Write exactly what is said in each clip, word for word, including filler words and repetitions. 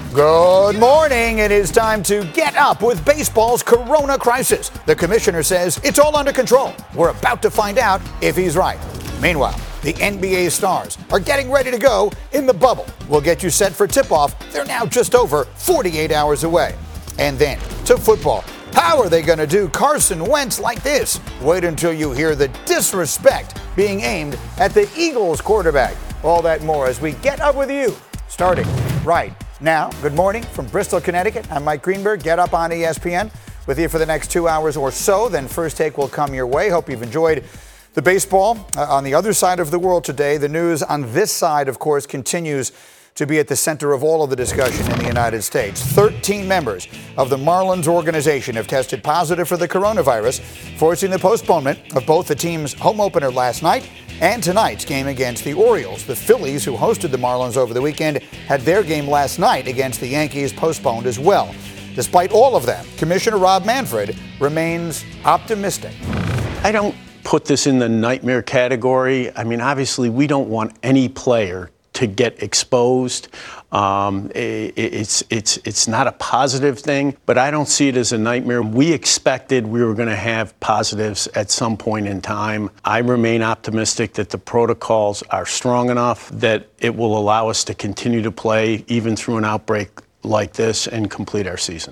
Good morning. It is time to get up with baseball's corona crisis. The commissioner says it's all under control. We're about to find out if he's right. Meanwhile, the N B A stars are getting ready to go in the bubble. We'll get you set for tip-off. They're now just over forty-eight hours away. And then to football. How are they going to do Carson Wentz like this? Wait until you hear the disrespect being aimed at the Eagles quarterback. All that more as we get up with you, starting right now. Good morning from Bristol, Connecticut. I'm Mike Greenberg. Get up on E S P N with you for the next two hours or so. Then First Take will come your way. Hope you've enjoyed the baseball. Uh, on the other side of the world today, the news on this side, of course, continues to be at the center of all of the discussion in the United States. thirteen members of the Marlins organization have tested positive for the coronavirus, forcing the postponement of both the team's home opener last night and tonight's game against the Orioles. The Phillies, who hosted the Marlins over the weekend, had their game last night against the Yankees postponed as well. Despite all of that, Commissioner Rob Manfred remains optimistic. I don't put this in the nightmare category. I mean, obviously, we don't want any player to get exposed. Um, it, it's it's it's not a positive thing, but I don't see it as a nightmare. We expected we were going to have positives at some point in time. I remain optimistic that the protocols are strong enough that it will allow us to continue to play even through an outbreak like this and complete our season.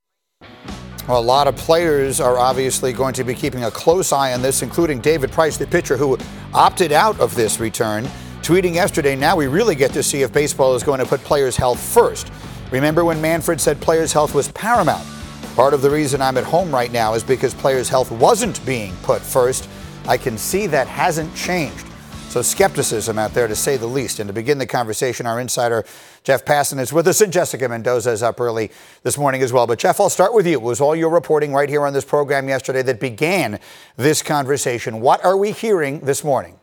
Well, a lot of players are obviously going to be keeping a close eye on this, including David Price, the pitcher who opted out of this return, tweeting yesterday, now we really get to see if baseball is going to put players' health first. Remember when Manfred said players' health was paramount? Part of the reason I'm at home right now is because players' health wasn't being put first. I can see that hasn't changed. So skepticism out there, to say the least. And to begin the conversation, our insider, Jeff Passan, is with us, and Jessica Mendoza is up early this morning as well. But Jeff, I'll start with you. It was all your reporting right here on this program yesterday that began this conversation. What are we hearing this morning?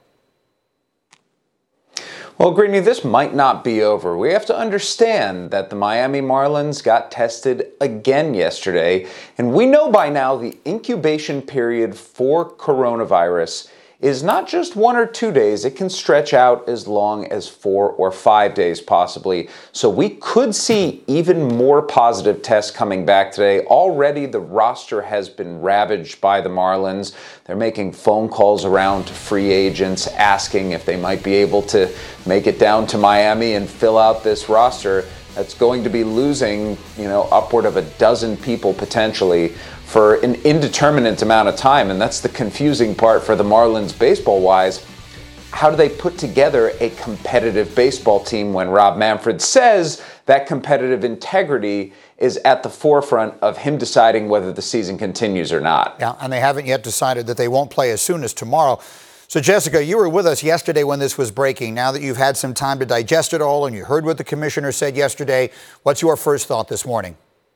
Well, Greeny, this might not be over. We have to understand that the Miami Marlins got tested again yesterday, and we know by now the incubation period for coronavirus is not just one or two days. It can stretch out as long as four or five days possibly. So we could see even more positive tests coming back today. Already the roster has been ravaged by the Marlins. They're making phone calls around to free agents asking if they might be able to make it down to Miami and fill out this roster that's going to be losing, you know, upward of a dozen people potentially for an indeterminate amount of time. And that's the confusing part for the Marlins baseball-wise. How do they put together a competitive baseball team when Rob Manfred says that competitive integrity is at the forefront of him deciding whether the season continues or not? Yeah, and they haven't yet decided that they won't play as soon as tomorrow. So, Jessica, you were with us yesterday when this was breaking. Now that you've had some time to digest it all and you heard what the commissioner said yesterday, what's your first thought this morning?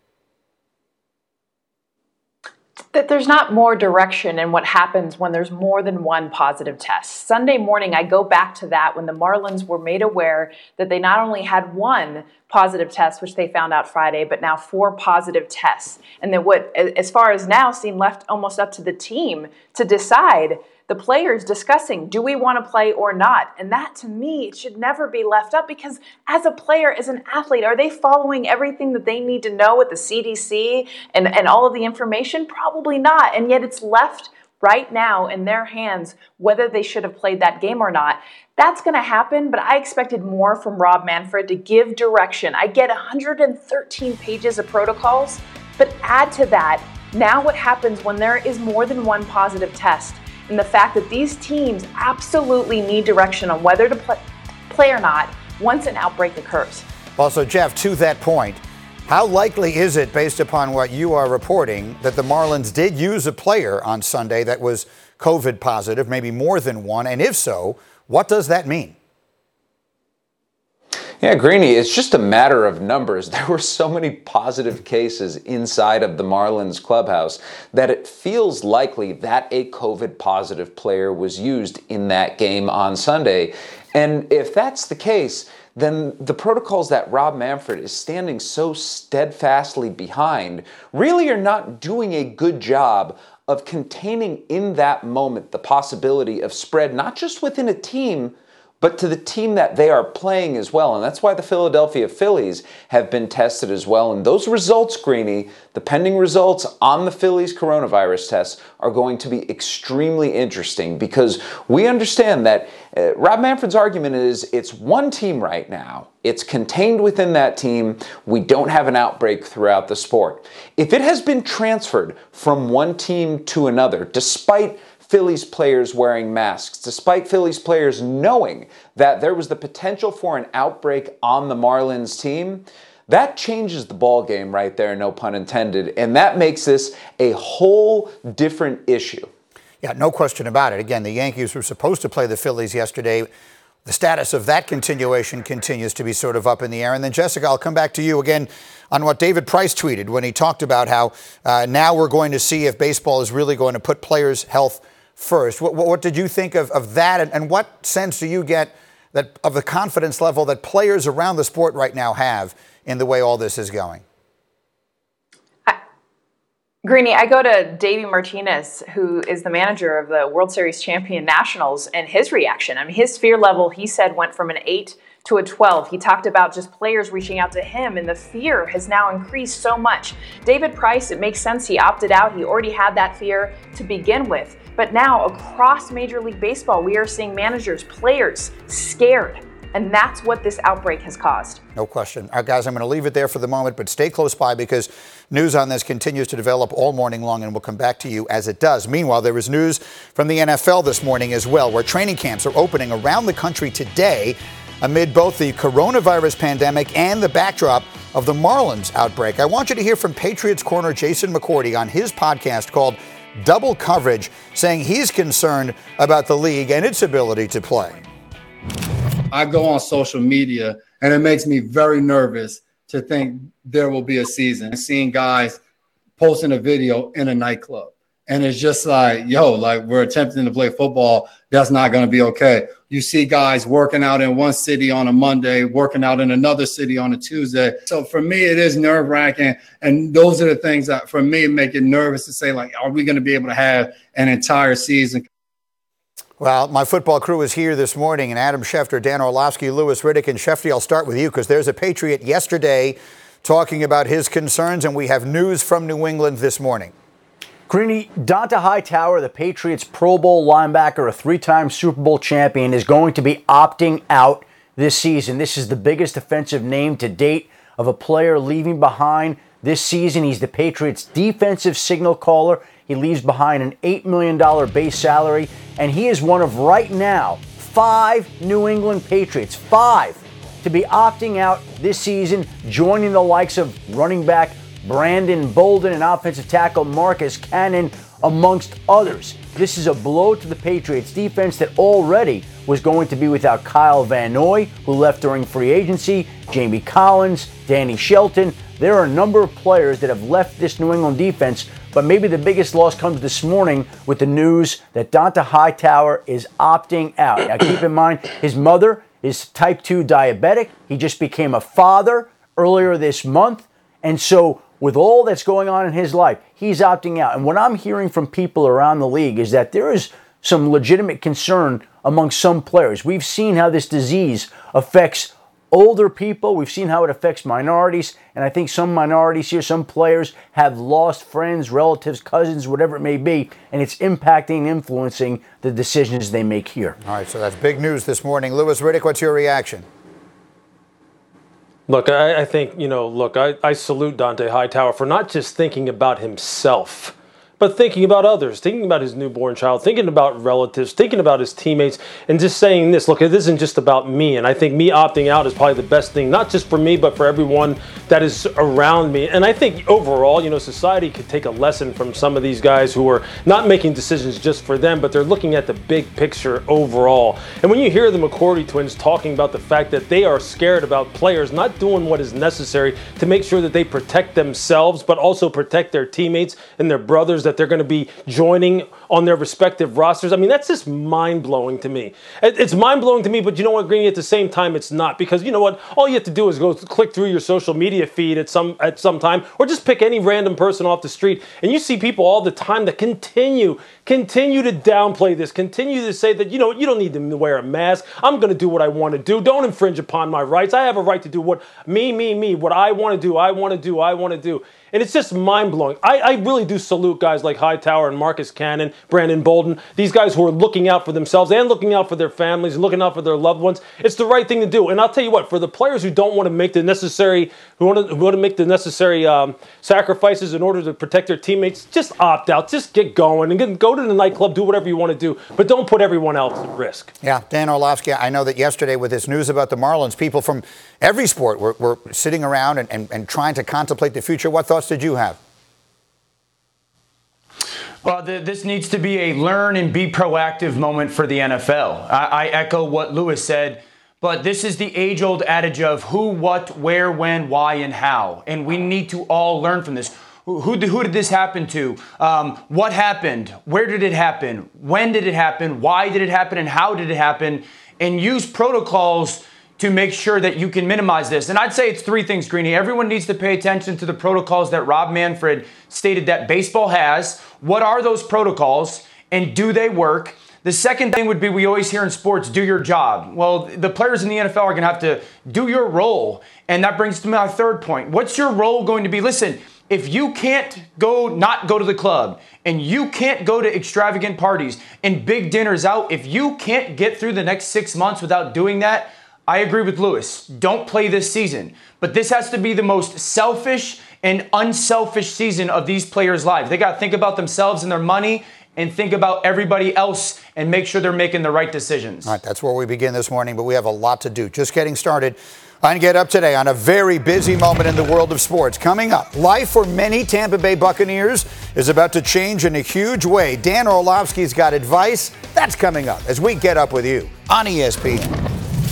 That there's not more direction in what happens when there's more than one positive test. Sunday morning, I go back to that when the Marlins were made aware that they not only had one positive test, which they found out Friday, but now four positive tests. And that what, as far as now, seemed left almost up to the team to decide, the players discussing, do we want to play or not? And that, to me, should never be left up, because as a player, as an athlete, are they following everything that they need to know with the C D C and, and all of the information? Probably not. And yet it's left right now in their hands whether they should have played that game or not. That's going to happen, but I expected more from Rob Manfred to give direction. I get one hundred thirteen pages of protocols, but add to that, now what happens when there is more than one positive test? And the fact that these teams absolutely need direction on whether to play, play or not once an outbreak occurs. Also, Jeff, to that point, how likely is it, based upon what you are reporting, that the Marlins did use a player on Sunday that was COVID positive, maybe more than one? And if so, what does that mean? Yeah, Greeny, it's just a matter of numbers. There were so many positive cases inside of the Marlins clubhouse that it feels likely that a COVID positive player was used in that game on Sunday. And if that's the case, then the protocols that Rob Manfred is standing so steadfastly behind really are not doing a good job of containing in that moment the possibility of spread, not just within a team, but to the team that they are playing as well. And that's why the Philadelphia Phillies have been tested as well. And those results, Greeny, the pending results on the Phillies coronavirus tests are going to be extremely interesting, because we understand that uh, Rob Manfred's argument is it's one team right now. It's contained within that team. We don't have an outbreak throughout the sport. If it has been transferred from one team to another, despite Phillies players wearing masks, despite Phillies players knowing that there was the potential for an outbreak on the Marlins team, that changes the ball game right there, no pun intended, and that makes this a whole different issue. Yeah, no question about it. Again, the Yankees were supposed to play the Phillies yesterday. The status of that continuation continues to be sort of up in the air. And then, Jessica, I'll come back to you again on what David Price tweeted when he talked about how uh, now we're going to see if baseball is really going to put players' health first. What, what did you think of, of that, and, and what sense do you get that of the confidence level that players around the sport right now have in the way all this is going? I, Greeny, I go to Davey Martinez, who is the manager of the World Series champion Nationals, and his reaction. I mean, his fear level, he said, went from an eight to a twelve. He talked about just players reaching out to him, and the fear has now increased so much. David Price, it makes sense. He opted out. He already had that fear to begin with. But now, across Major League Baseball, we are seeing managers, players scared. And that's what this outbreak has caused. No question. All right, guys, I'm going to leave it there for the moment, but stay close by because news on this continues to develop all morning long, and we'll come back to you as it does. Meanwhile, there is news from the N F L this morning as well, where training camps are opening around the country today amid both the coronavirus pandemic and the backdrop of the Marlins outbreak. I want you to hear from Patriots corner Jason McCourty on his podcast called Double Coverage, saying he's concerned about the league and its ability to play. I go on social media, and it makes me very nervous to think there will be a season. Seeing guys posting a video in a nightclub, and it's just like, yo, like we're attempting to play football. That's not going to be okay. You see guys working out in one city on a Monday, working out in another city on a Tuesday. So for me, it is nerve-wracking, and those are the things that, for me, make it nervous to say, like, are we going to be able to have an entire season? Well, my football crew is here this morning, and Adam Schefter, Dan Orlovsky, Louis Riddick, and Shefty, I'll start with you because there's a Patriot yesterday talking about his concerns, and we have news from New England this morning. Greeny, Dont'a Hightower, the Patriots Pro Bowl linebacker, a three-time Super Bowl champion, is going to be opting out this season. This is the biggest offensive name to date of a player leaving behind this season. He's the Patriots' defensive signal caller. He leaves behind an eight million dollars base salary, and he is one of, right now, five New England Patriots, five, to be opting out this season, joining the likes of running back Brandon Bolden and offensive tackle Marcus Cannon, amongst others. This is a blow to the Patriots defense that already was going to be without Kyle Van Noy, who left during free agency, Jamie Collins, Danny Shelton. There are a number of players that have left this New England defense, but maybe the biggest loss comes this morning with the news that Dont'a Hightower is opting out. Now keep in mind, his mother is type two diabetic. He just became a father earlier this month. And so with all that's going on in his life, he's opting out. And what I'm hearing from people around the league is that there is some legitimate concern among some players. We've seen how this disease affects older people. We've seen how it affects minorities. And I think some minorities here, some players have lost friends, relatives, cousins, whatever it may be. And it's impacting and influencing the decisions they make here. All right, so that's big news this morning. Louis Riddick, what's your reaction? Look, I, I think, you know, look, I, I salute Dont'a Hightower for not just thinking about himself, but thinking about others, thinking about his newborn child, thinking about relatives, thinking about his teammates, and just saying this, look, it isn't just about me. And I think me opting out is probably the best thing, not just for me, but for everyone that is around me. And I think overall, you know, society could take a lesson from some of these guys who are not making decisions just for them, but they're looking at the big picture overall. And when you hear the McCourty twins talking about the fact that they are scared about players not doing what is necessary to make sure that they protect themselves, but also protect their teammates and their brothers that that they're going to be joining on their respective rosters. I mean, that's just mind-blowing to me. It's mind-blowing to me, but you know what, Greeny, at the same time, it's not. Because you know what? All you have to do is go click through your social media feed at some at some time, or just pick any random person off the street, and you see people all the time that continue, continue to downplay this, continue to say that, you know, you don't need to wear a mask. I'm going to do what I want to do. Don't infringe upon my rights. I have a right to do what me, me, me, what I want to do, I want to do, I want to do. And it's just mind-blowing. I, I really do salute guys like Hightower and Marcus Cannon, Brandon Bolden, these guys who are looking out for themselves and looking out for their families and looking out for their loved ones. It's the right thing to do. And I'll tell you what, for the players who don't want to make the necessary, who want to, who want to make the necessary um, sacrifices in order to protect their teammates, just opt out. Just get going and get, go to the nightclub, do whatever you want to do, but don't put everyone else at risk. Yeah, Dan Orlovsky, I know that yesterday with this news about the Marlins, people from every sport were, were sitting around and, and, and trying to contemplate the future. What thoughts did you have? Well, the, this needs to be a learn and be proactive moment for the N F L. I, I echo what Lewis said, but this is the age-old adage of who, what, where, when, why, and how. And we need to all learn from this. Who, who, did, who did this happen to? Um, what happened? Where did it happen? When did it happen? Why did it happen? And how did it happen? And use protocols to make sure that you can minimize this. And I'd say it's three things, Greeny. Everyone needs to pay attention to the protocols that Rob Manfred stated that baseball has. What are those protocols, and do they work? The second thing would be, we always hear in sports, do your job. Well, the players in the N F L are going to have to do your role. And that brings to my third point. What's your role going to be? Listen, if you can't go, not go to the club, and you can't go to extravagant parties and big dinners out, if you can't get through the next six months without doing that, I agree with Lewis. Don't play this season. But this has to be the most selfish and unselfish season of these players' lives. They got to think about themselves and their money and think about everybody else and make sure they're making the right decisions. All right, that's where we begin this morning, but we have a lot to do. Just getting started on Get Up today on a very busy moment in the world of sports. Coming up, life for many Tampa Bay Buccaneers is about to change in a huge way. Dan Orlovsky's got advice. That's coming up as we get up with you on E S P N.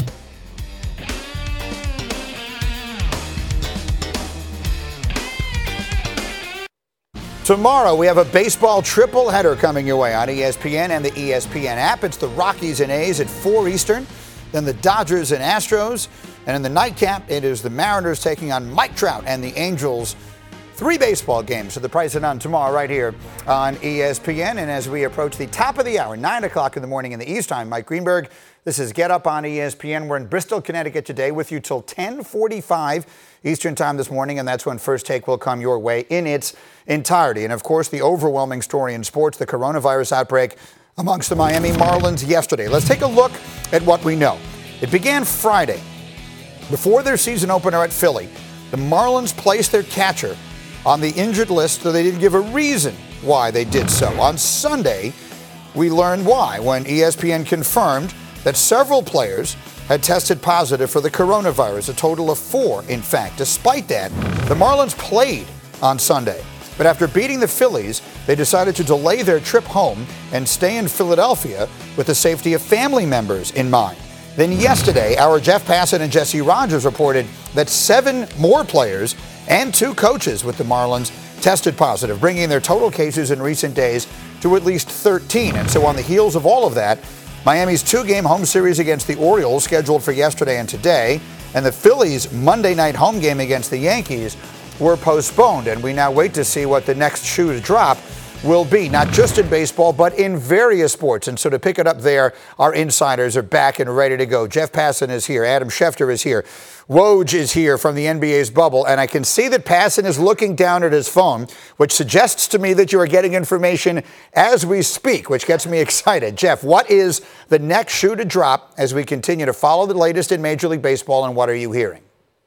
Tomorrow, we have a baseball triple header coming your way on E S P N and the E S P N app. It's the Rockies and A's at four Eastern, then the Dodgers and Astros, and in the nightcap, it is the Mariners taking on Mike Trout and the Angels. Three baseball games for the price of none tomorrow right here on E S P N. And as we approach the top of the hour, nine o'clock in the morning in the East Time, Mike Greenberg, this is Get Up on E S P N. We're in Bristol, Connecticut today with you till ten forty-five Eastern Time this morning, and that's when First Take will come your way in its entirety. And, of course, the overwhelming story in sports, the coronavirus outbreak amongst the Miami Marlins yesterday. Let's take a look at what we know. It began Friday. Before their season opener at Philly, the Marlins placed their catcher on the injured list, so they didn't give a reason why they did so. On Sunday, we learned why when E S P N confirmed that several players had tested positive for the coronavirus, a total of four, in fact. Despite that, the Marlins played on Sunday. But after beating the Phillies, they decided to delay their trip home and stay in Philadelphia with the safety of family members in mind. Then yesterday, our Jeff Passan and Jesse Rogers reported that seven more players and two coaches with the Marlins tested positive, bringing their total cases in recent days to at least thirteen. And so on the heels of all of that, Miami's two-game home series against the Orioles, scheduled for yesterday and today, and the Phillies' Monday night home game against the Yankees were postponed. And we now wait to see what the next shoe to drop will be, not just in baseball, but in various sports. And so to pick it up there, our insiders are back and ready to go. Jeff Passan is here. Adam Schefter is here. Woj is here from the N B A's bubble. And I can see that Passan is looking down at his phone, which suggests to me that you are getting information as we speak, which gets me excited. Jeff, what is the next shoe to drop as we continue to follow the latest in Major League Baseball, and what are you hearing?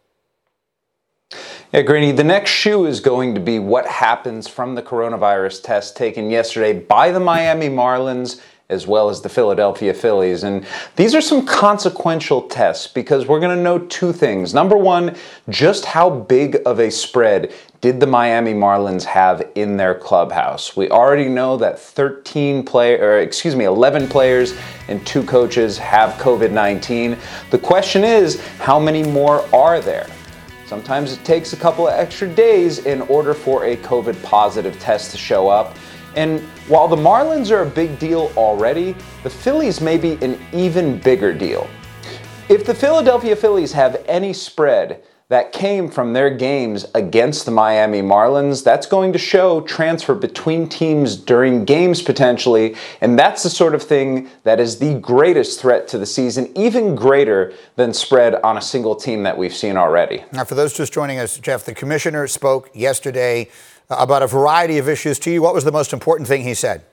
Yeah, Greeny, the next shoe is going to be what happens from the coronavirus test taken yesterday by the Miami Marlins as well as the Philadelphia Phillies. And these are some consequential tests because we're going to know two things. Number one, just how big of a spread did the Miami Marlins have in their clubhouse? We already know that thirteen player, or excuse me, eleven players and two coaches have COVID nineteen. The question is, how many more are there? Sometimes it takes a couple of extra days in order for a COVID positive test to show up. And while the Marlins are a big deal already, the Phillies may be an even bigger deal. If the Philadelphia Phillies have any spread that came from their games against the Miami Marlins, that's going to show transfer between teams during games potentially, and that's the sort of thing that is the greatest threat to the season, even greater than spread on a single team that we've seen already. Now, for those just joining us, Jeff, the commissioner spoke yesterday about a variety of issues to you. What was the most important thing he said?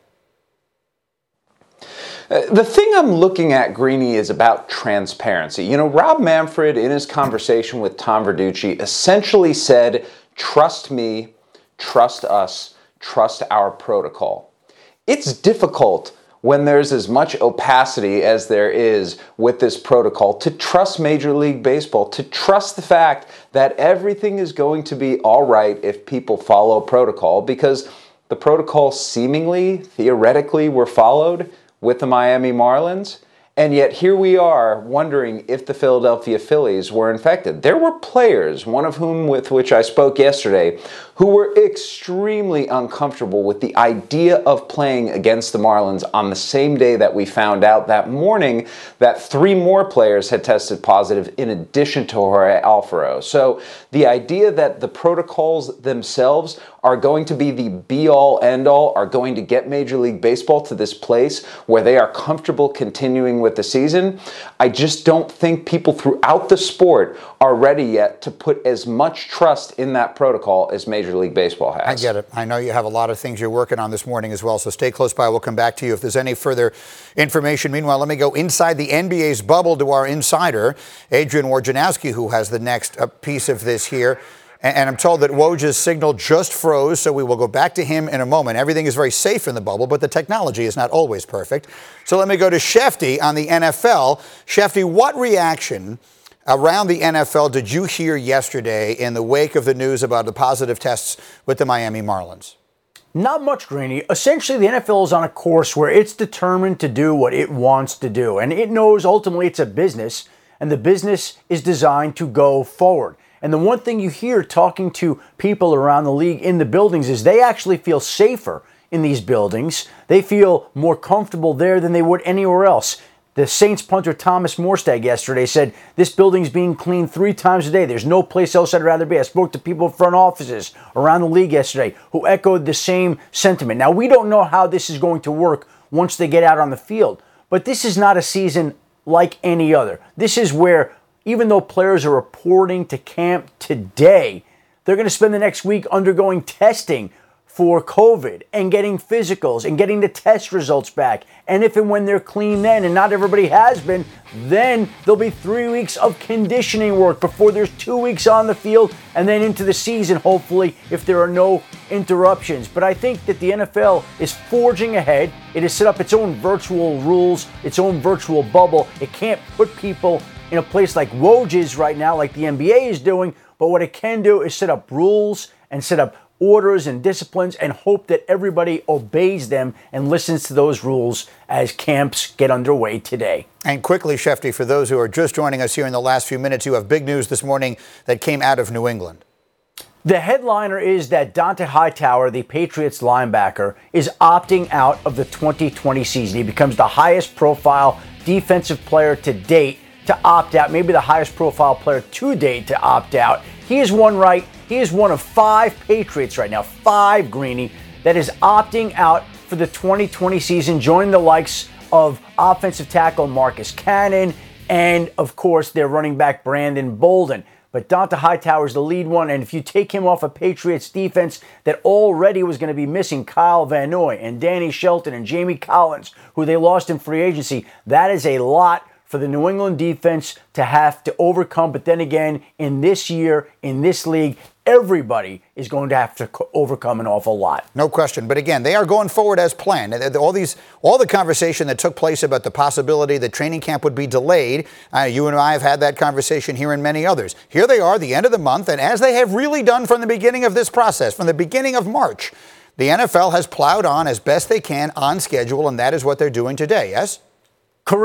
Uh, the thing I'm looking at, Greeny, is about transparency. You know, Rob Manfred, in his conversation with Tom Verducci, essentially said, trust me, trust us, trust our protocol. It's difficult when there's as much opacity as there is with this protocol to trust Major League Baseball, to trust the fact that everything is going to be all right if people follow protocol, because the protocol seemingly, theoretically, were followed with the Miami Marlins. And yet here we are wondering if the Philadelphia Phillies were infected. There were players, one of whom with which I spoke yesterday, who were extremely uncomfortable with the idea of playing against the Marlins on the same day that we found out that morning that three more players had tested positive in addition to Jorge Alfaro. So the idea that the protocols themselves are going to be the be-all, end-all, are going to get Major League Baseball to this place where they are comfortable continuing with the season, I just don't think people throughout the sport are ready yet to put as much trust in that protocol as Major League Baseball has. I get it. I know you have a lot of things you're working on this morning as well, so stay close by. We'll come back to you if there's any further information. Meanwhile, let me go inside the N B A's bubble to our insider, Adrian Wojnarowski, who has the next uh, piece of this here. And I'm told that Woj's signal just froze, so we will go back to him in a moment. Everything is very safe in the bubble, but the technology is not always perfect. So let me go to Shefty on the N F L. Shefty, what reaction around the N F L did you hear yesterday in the wake of the news about the positive tests with the Miami Marlins? Not much, Greeny. Essentially, the N F L is on a course where it's determined to do what it wants to do. And it knows ultimately it's a business, and the business is designed to go forward. And the one thing you hear talking to people around the league in the buildings is they actually feel safer in these buildings. They feel more comfortable there than they would anywhere else. The Saints punter Thomas Morstad yesterday said, this building's being cleaned three times a day. There's no place else I'd rather be. I spoke to people in front offices around the league yesterday who echoed the same sentiment. Now, we don't know how this is going to work once they get out on the field, but this is not a season like any other. This is where, even though players are reporting to camp today, they're going to spend the next week undergoing testing for COVID and getting physicals and getting the test results back. And if and when they're clean then, and not everybody has been, then there'll be three weeks of conditioning work before there's two weeks on the field and then into the season, hopefully, if there are no interruptions. But I think that the N F L is forging ahead. It has set up its own virtual rules, its own virtual bubble. It can't put people in a place like Woj's right now, like the N B A is doing, but what it can do is set up rules and set up orders and disciplines and hope that everybody obeys them and listens to those rules as camps get underway today. And quickly, Shefty, for those who are just joining us here in the last few minutes, you have big news this morning that came out of New England. The headliner is that Dont'a Hightower, the Patriots linebacker, is opting out of the twenty twenty season. He becomes the highest profile defensive player to date to opt out, maybe the highest profile player to date to opt out. He is one right. He is one of five Patriots right now, five, Greeny, that is opting out for the twenty twenty season, joining the likes of offensive tackle Marcus Cannon and, of course, their running back Brandon Bolden. But Dont'a Hightower is the lead one, and if you take him off a Patriots defense that already was going to be missing Kyle Van Noy and Danny Shelton and Jamie Collins, who they lost in free agency, that is a lot for the New England defense to have to overcome. But then again, in this year, in this league, everybody is going to have to overcome an awful lot. No question. But again, they are going forward as planned. All these, all the conversation that took place about the possibility that training camp would be delayed, uh, you and I have had that conversation here and many others. Here they are, the end of the month, and as they have really done from the beginning of this process, from the beginning of March, the N F L has plowed on as best they can on schedule, and that is what they're doing today, yes? Correct.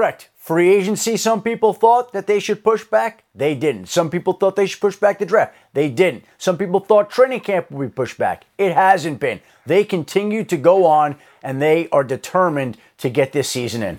Free agency, some people thought that they should push back. They didn't. Some people thought they should push back the draft. They didn't. Some people thought training camp would be pushed back. It hasn't been. They continue to go on, and they are determined to get this season in.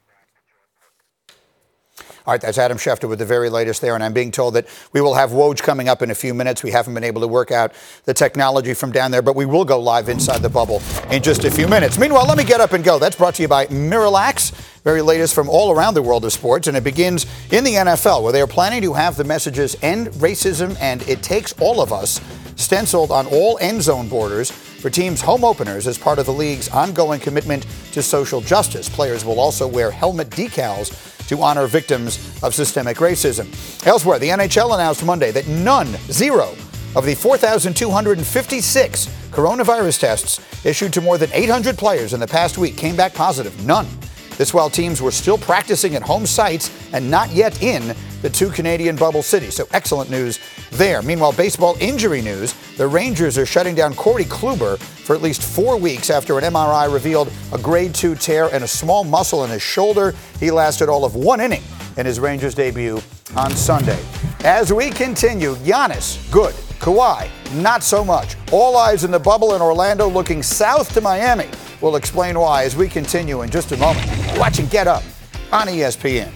All right, that's Adam Schefter with the very latest there, and I'm being told that we will have Woj coming up in a few minutes. We haven't been able to work out the technology from down there, but we will go live inside the bubble in just a few minutes. Meanwhile, let me get up and go. That's brought to you by Miralax, very latest from all around the world of sports, and it begins in the N F L, where they are planning to have the messages "End Racism" and "It Takes All of Us" stenciled on all end zone borders for teams' home openers as part of the league's ongoing commitment to social justice. Players will also wear helmet decals to honor victims of systemic racism. Elsewhere, the N H L announced Monday that none, zero, of the four thousand two hundred fifty-six coronavirus tests issued to more than eight hundred players in the past week came back positive. None. This while teams were still practicing at home sites and not yet in the two Canadian bubble cities. So excellent news there. Meanwhile, baseball injury news. The Rangers are shutting down Corey Kluber for at least four weeks after an M R I revealed a grade two tear and a small muscle in his shoulder. He lasted all of one inning in his Rangers debut on Sunday. As we continue, Giannis, good. Kawhi, not so much. All eyes in the bubble in Orlando looking south to Miami. We'll explain why as we continue in just a moment. Watching Get Up on E S P N.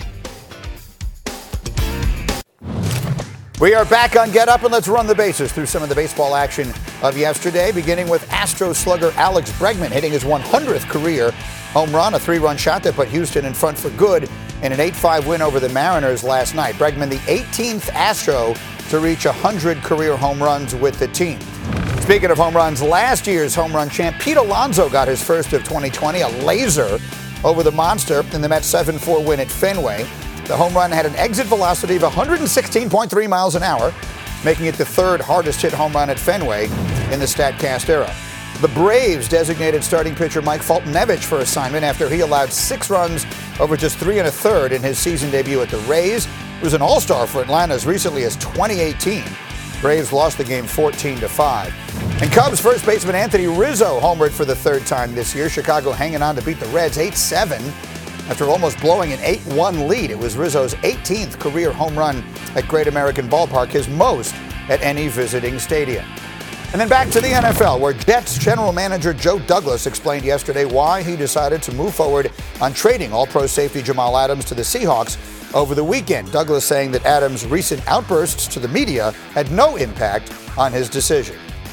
We are back on Get Up, and let's run the bases through some of the baseball action of yesterday, beginning with Astros slugger Alex Bregman hitting his one hundredth career home run, a three-run shot that put Houston in front for good in an eight five win over the Mariners last night. Bregman, the eighteenth Astro to reach one hundred career home runs with the team. Speaking of home runs, last year's home run champ Pete Alonso got his first of twenty twenty, a laser over the monster in the Mets seven four win at Fenway. The home run had an exit velocity of one hundred sixteen point three miles an hour, making it the third hardest hit home run at Fenway in the StatCast era. The Braves designated starting pitcher Mike Foltynewicz for assignment after he allowed six runs over just three and a third in his season debut at the Rays. He was an all-star for Atlanta as recently as twenty eighteen. Braves lost the game fourteen to five. And Cubs first baseman Anthony Rizzo homered for the third time this year. Chicago hanging on to beat the Reds eight seven after almost blowing an eight one lead. It was Rizzo's eighteenth career home run at Great American Ballpark, his most at any visiting stadium. And then back to the N F L, where Jets general manager Joe Douglas explained yesterday why he decided to move forward on trading All-Pro safety Jamal Adams to the Seahawks over the weekend. Douglas saying that Adams' recent outbursts to the media had no impact on his decision.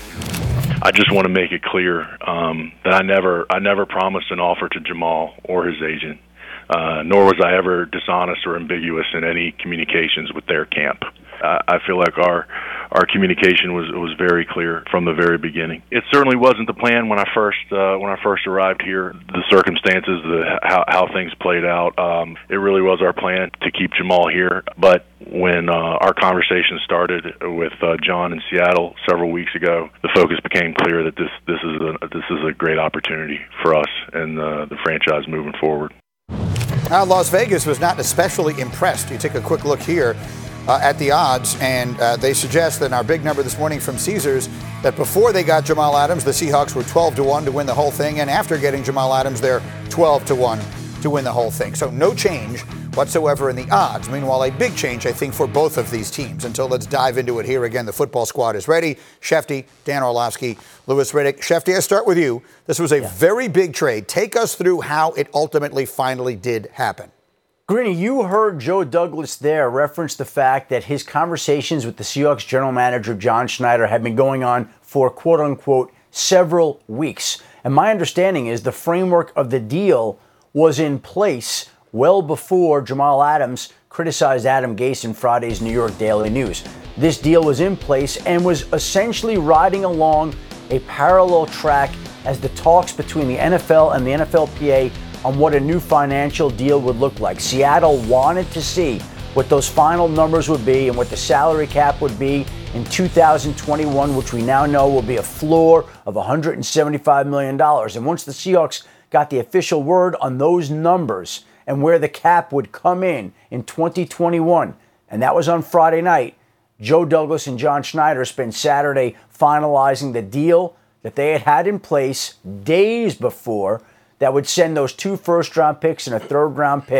I just want to make it clear um, that I never, I never promised an offer to Jamal or his agent, uh, nor was I ever dishonest or ambiguous in any communications with their camp. Uh, I feel like our our communication was was very clear from the very beginning. It certainly wasn't the plan when I first uh, when I first arrived here. The circumstances, the how, how things played out, um, it really was our plan to keep Jamal here. But when uh, our conversation started with uh, John in Seattle several weeks ago, the focus became clear that this this is a this is a great opportunity for us and uh, the franchise moving forward. Now, Las Vegas was not especially impressed. You take a quick look here Uh, at the odds, and uh, they suggest that in our big number this morning from Caesars that before they got Jamal Adams, the Seahawks were twelve to one to win the whole thing, and after getting Jamal Adams, they're twelve to one to win the whole thing. So no change whatsoever in the odds. Meanwhile, a big change, I think, for both of these teams. Until let's dive into it here again. The football squad is ready. Shefty, Dan Orlovsky, Louis Riddick. Shefty, I start with you. This was a yeah. very big trade. Take us through how it ultimately finally did happen. Greeny, you heard Joe Douglas there reference the fact that his conversations with the Seahawks general manager, John Schneider, had been going on for, quote unquote, several weeks. And my understanding is the framework of the deal was in place well before Jamal Adams criticized Adam Gase in Friday's New York Daily News. This deal was in place and was essentially riding along a parallel track as the talks between the N F L and the N F L P A on what a new financial deal would look like. Seattle wanted to see what those final numbers would be and what the salary cap would be in two thousand twenty-one, which we now know will be a floor of one hundred seventy-five million dollars. And once the Seahawks got the official word on those numbers and where the cap would come in in twenty twenty-one, and that was on Friday night, Joe Douglas and John Schneider spent Saturday finalizing the deal that they had had in place days before that would send those two first-round picks and a third-round pick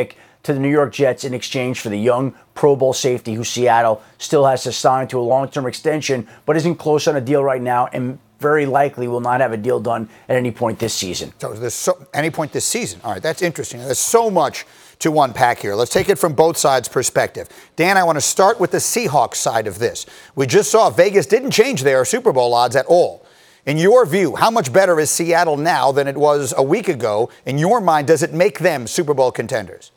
to the New York Jets in exchange for the young Pro Bowl safety who Seattle still has to sign to a long-term extension, but isn't close on a deal right now and very likely will not have a deal done at any point this season. So there's so, any point this season. All right, that's interesting. There's so much to unpack here. Let's take it from both sides' perspective. Dan, I want to start with the Seahawks side of this. We just saw Vegas didn't change their Super Bowl odds at all. In your view, how much better is Seattle now than it was a week ago? In your mind, does it make them Super Bowl contenders?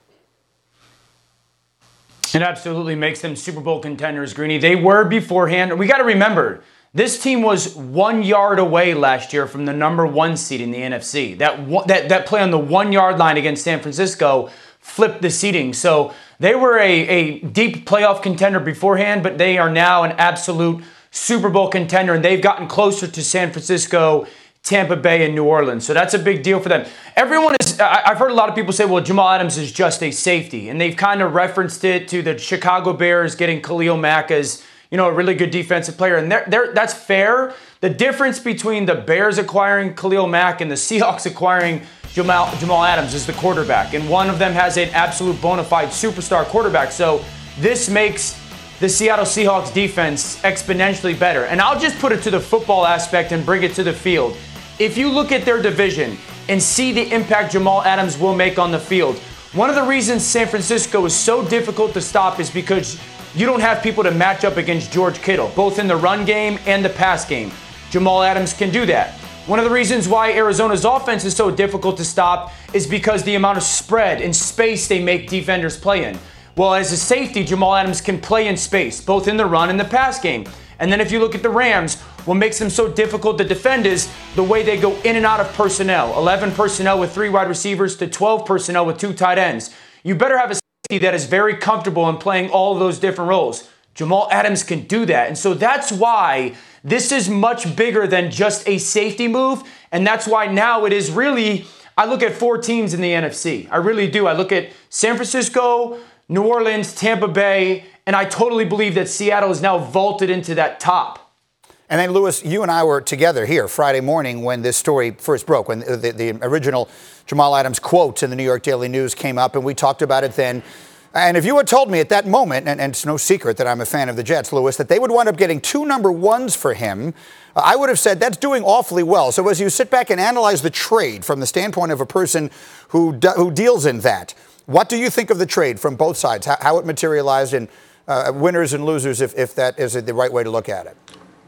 It absolutely makes them Super Bowl contenders, Greeny. They were beforehand. We got to remember, this team was one yard away last year from the number one seed in the N F C. That that that play on the one-yard line against San Francisco flipped the seeding. So they were a, a deep playoff contender beforehand, but they are now an absolute Super Bowl contender, and they've gotten closer to San Francisco, Tampa Bay, and New Orleans. So that's a big deal for them. Everyone is, I've heard a lot of people say, well, Jamal Adams is just a safety, and they've kind of referenced it to the Chicago Bears getting Khalil Mack as, you know, a really good defensive player, and they're, they're, that's fair. The difference between the Bears acquiring Khalil Mack and the Seahawks acquiring Jamal, Jamal Adams is the quarterback, and one of them has an absolute bona fide superstar quarterback. So this makes the Seattle Seahawks defense exponentially better. And I'll just put it to the football aspect and bring it to the field. If you look at their division and see the impact Jamal Adams will make on the field, one of the reasons San Francisco is so difficult to stop is because you don't have people to match up against George Kittle, both in the run game and the pass game. Jamal Adams can do that. One of the reasons why Arizona's offense is so difficult to stop is because the amount of spread and space they make defenders play in. Well, as a safety, Jamal Adams can play in space, both in the run and the pass game. And then if you look at the Rams, what makes them so difficult to defend is the way they go in and out of personnel. eleven personnel with three wide receivers to twelve personnel with two tight ends. You better have a safety that is very comfortable in playing all of those different roles. Jamal Adams can do that. And so that's why this is much bigger than just a safety move. And that's why now it is really, I look at four teams in the N F C. I really do. I look at San Francisco, New Orleans, Tampa Bay, and I totally believe that Seattle is now vaulted into that top. And then, Louis, you and I were together here Friday morning when this story first broke, when the, the, the original Jamal Adams quote in the New York Daily News came up, and we talked about it then. And if you had told me at that moment, and, and it's no secret that I'm a fan of the Jets, Louis, that they would wind up getting two number ones for him, uh, I would have said that's doing awfully well. So as you sit back and analyze the trade from the standpoint of a person who do, who deals in that, what do you think of the trade from both sides, how, how it materialized, and uh, winners and losers, if, if that is the right way to look at it?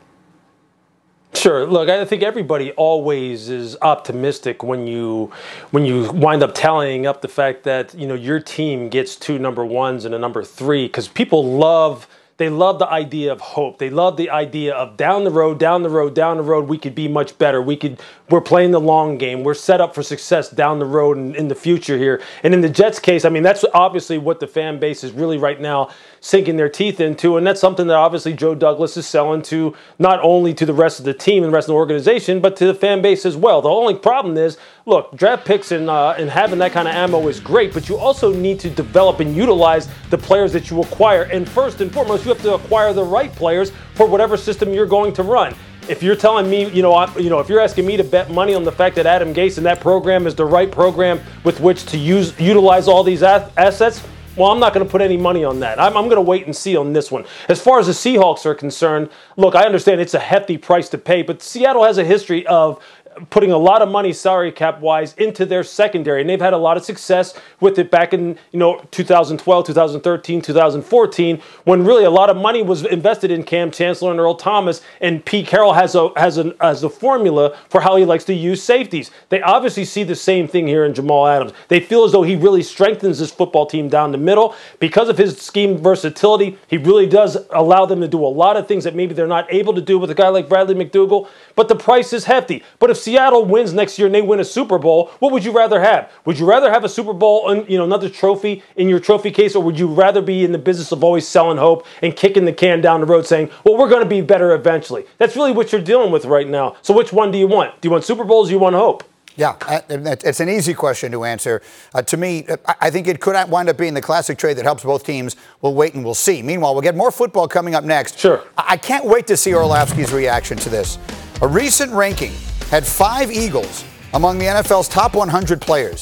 Sure. Look, I think everybody always is optimistic when you when you wind up tallying up the fact that, you know, your team gets two number ones and a number three, because people love they love the idea of hope. They love the idea of down the road, down the road, down the road, we could be much better. We could we're playing the long game. We're set up for success down the road and in the future here. And in the Jets case, I mean, that's obviously what the fan base is really right now sinking their teeth into, and that's something that obviously Joe Douglas is selling to not only to the rest of the team and the rest of the organization, but to the fan base as well. The only problem is, look, draft picks and uh, and having that kind of ammo is great, but you also need to develop and utilize the players that you acquire. And first and foremost, you have to acquire the right players for whatever system you're going to run. If you're telling me, you know, I, you know, if you're asking me to bet money on the fact that Adam Gase and that program is the right program with which to use utilize all these a- assets, well, I'm not going to put any money on that. I'm, I'm going to wait and see on this one. As far as the Seahawks are concerned, look, I understand it's a hefty price to pay, but Seattle has a history of putting a lot of money salary cap wise into their secondary, and they've had a lot of success with it back in, you know, two thousand twelve, two thousand thirteen, two thousand fourteen, when really a lot of money was invested in Cam Chancellor and Earl Thomas, and Pete Carroll has a has a has a formula for how he likes to use safeties. They obviously see the same thing here in Jamal Adams. They feel as though he really strengthens this football team down the middle because of his scheme versatility. He really does allow them to do a lot of things that maybe they're not able to do with a guy like Bradley McDougall, but the price is hefty. But if Seattle wins next year and they win a Super Bowl, what would you rather have? Would you rather have a Super Bowl and, you know, another trophy in your trophy case, or would you rather be in the business of always selling hope and kicking the can down the road saying, well, we're going to be better eventually? That's really what you're dealing with right now. So which one do you want? Do you want Super Bowls or do you want hope? Yeah, it's an easy question to answer. Uh, to me, I think it could wind up being the classic trade that helps both teams. We'll wait and we'll see. Meanwhile, we'll get more football coming up next. Sure. I can't wait to see Orlovsky's reaction to this. A recent ranking had five Eagles among the N F L's top one hundred players.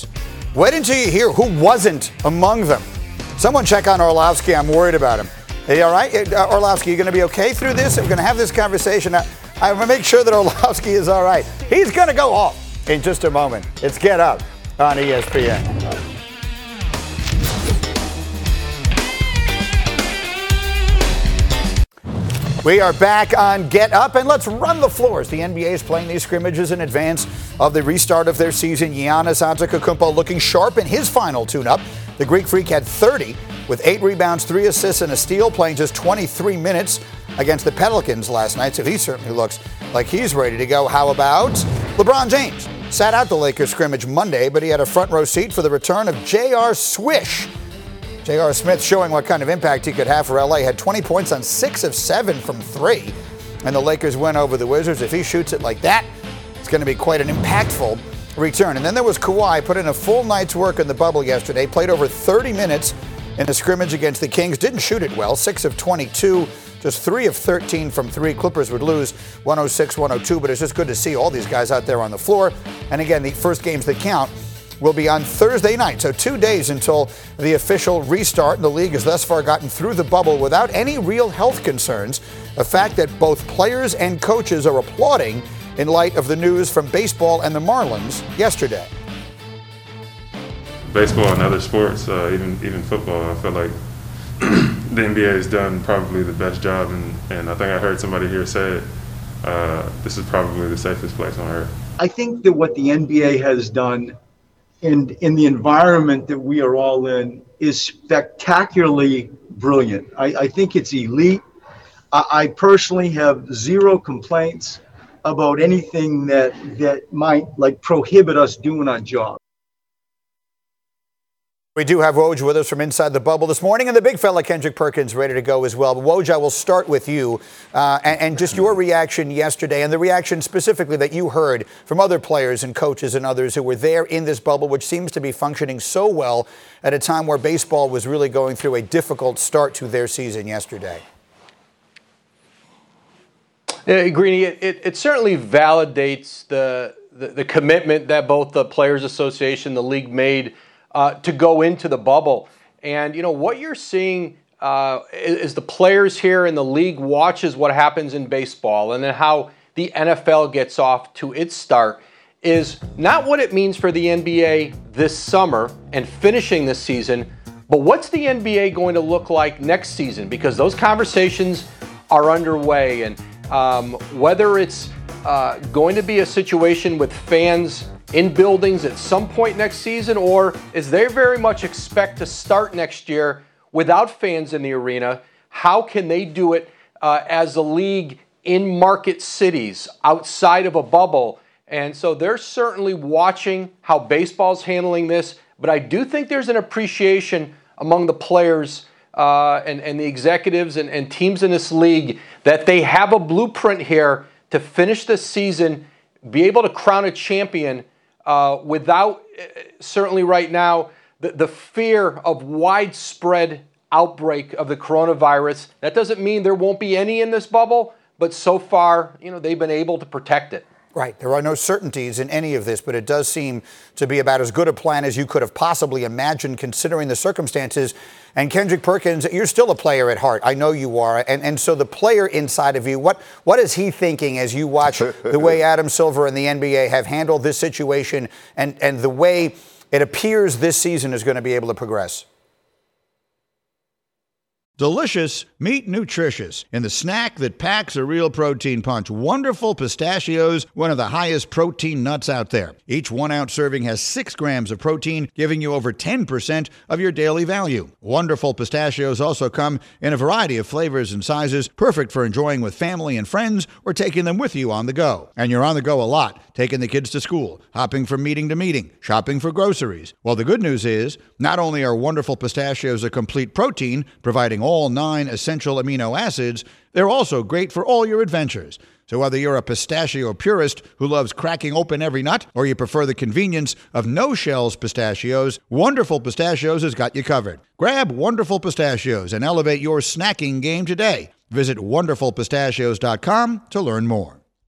Wait until you hear who wasn't among them. Someone check on Orlovsky. I'm worried about him. Are you all right? Uh, Orlovsky, you going to be okay through this? I'm going to have this conversation. I, I'm going to make sure that Orlovsky is all right. He's going to go off in just a moment. It's Get Up on E S P N. We are back on Get Up, and let's run the floors. The N B A is playing these scrimmages in advance of the restart of their season. Giannis Antetokounmpo looking sharp in his final tune-up. The Greek Freak had thirty with eight rebounds, three assists, and a steal, playing just twenty-three minutes against the Pelicans last night, so he certainly looks like he's ready to go. How about LeBron James? Sat out the Lakers scrimmage Monday, but he had a front row seat for the return of J R. Swish. J R. Smith showing what kind of impact he could have for L A. Had twenty points on six of seven from three, and the Lakers win over the Wizards. If he shoots it like that, it's going to be quite an impactful return. And then there was Kawhi, put in a full night's work in the bubble yesterday, played over thirty minutes in a scrimmage against the Kings. Didn't shoot it well, six of twenty-two, just three of thirteen from three. Clippers would lose one oh six one oh two, but it's just good to see all these guys out there on the floor. And again, the first games that count will be on Thursday night, so two days until the official restart. The league has thus far gotten through the bubble without any real health concerns, a fact that both players and coaches are applauding in light of the news from baseball and the Marlins yesterday. Baseball and other sports, uh, even even football, I feel like the N B A has done probably the best job, and, and I think I heard somebody here say it, uh, this is probably the safest place on earth. I think that what the N B A has done in in the environment that we are all in is spectacularly brilliant. I, I think it's elite. I, I personally have zero complaints about anything that that might like prohibit us doing our job. We do have Woj with us from inside the bubble this morning, and the big fella Kendrick Perkins ready to go as well. But Woj, I will start with you uh, and, and just your reaction yesterday, and the reaction specifically that you heard from other players and coaches and others who were there in this bubble, which seems to be functioning so well at a time where baseball was really going through a difficult start to their season yesterday. Yeah, Greeny, it, it, it certainly validates the, the the commitment that both the Players Association, the league made Uh, to go into the bubble. And, you know, what you're seeing uh, is, is the players here in the league watches what happens in baseball, and then how the N F L gets off to its start is not what it means for the N B A this summer and finishing this season, but what's the N B A going to look like next season? Because those conversations are underway, and um, whether it's uh, going to be a situation with fans in buildings at some point next season, or as they very much expect to start next year without fans in the arena, how can they do it uh, as a league in market cities outside of a bubble? And so they're certainly watching how baseball's handling this, but I do think there's an appreciation among the players uh, and, and the executives and, and teams in this league that they have a blueprint here to finish this season, be able to crown a champion Uh, without, uh, certainly right now, the, the fear of widespread outbreak of the coronavirus. That doesn't mean there won't be any in this bubble, but so far, you know, they've been able to protect it. Right. There are no certainties in any of this, but it does seem to be about as good a plan as you could have possibly imagined considering the circumstances. And Kendrick Perkins, you're still a player at heart. I know you are. And and so the player inside of you, what what is he thinking as you watch the way Adam Silver and the N B A have handled this situation and, and the way it appears this season is going to be able to progress? Delicious, meet nutritious in the snack that packs a real protein punch. Wonderful Pistachios, one of the highest protein nuts out there. Each one-ounce serving has six grams of protein, giving you over ten percent of your daily value. Wonderful Pistachios also come in a variety of flavors and sizes, perfect for enjoying with family and friends or taking them with you on the go. And you're on the go a lot, taking the kids to school, hopping from meeting to meeting, shopping for groceries. Well, the good news is, not only are Wonderful Pistachios a complete protein, providing all nine essential amino acids, they're also great for all your adventures. So whether you're a pistachio purist who loves cracking open every nut, or you prefer the convenience of no-shells pistachios, Wonderful Pistachios has got you covered. Grab Wonderful Pistachios and elevate your snacking game today. Visit wonderful pistachios dot com to learn more.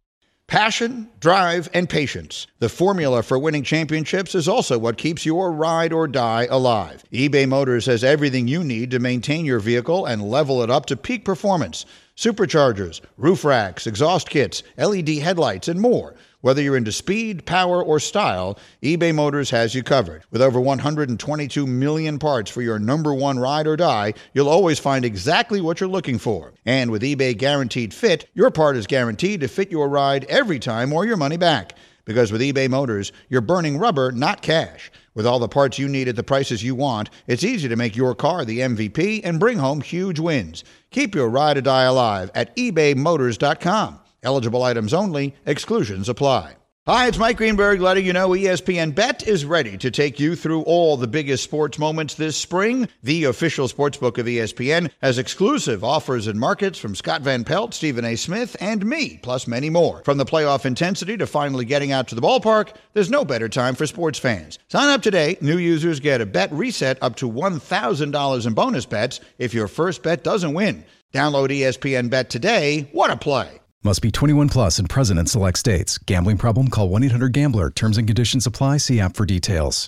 Passion, drive, and patience. The formula for winning championships is also what keeps your ride or die alive. eBay Motors has everything you need to maintain your vehicle and level it up to peak performance. Superchargers, roof racks, exhaust kits, L E D headlights, and more. Whether you're into speed, power, or style, eBay Motors has you covered. With over one hundred twenty-two million parts for your number one ride or die, you'll always find exactly what you're looking for. And with eBay Guaranteed Fit, your part is guaranteed to fit your ride every time or your money back. Because with eBay Motors, you're burning rubber, not cash. With all the parts you need at the prices you want, it's easy to make your car the M V P and bring home huge wins. Keep your ride or die alive at ebay motors dot com. Eligible items only. Exclusions apply. Hi, it's Mike Greenberg letting you know E S P N Bet is ready to take you through all the biggest sports moments this spring. The official sportsbook of E S P N has exclusive offers and markets from Scott Van Pelt, Stephen A. Smith, and me, plus many more. From the playoff intensity to finally getting out to the ballpark, there's no better time for sports fans. Sign up today. New users get a bet reset up to one thousand dollars in bonus bets if your first bet doesn't win. Download E S P N Bet today. What a play. Must be twenty-one plus and present in select states. Gambling problem? Call one eight hundred gambler. Terms and conditions apply. See app for details.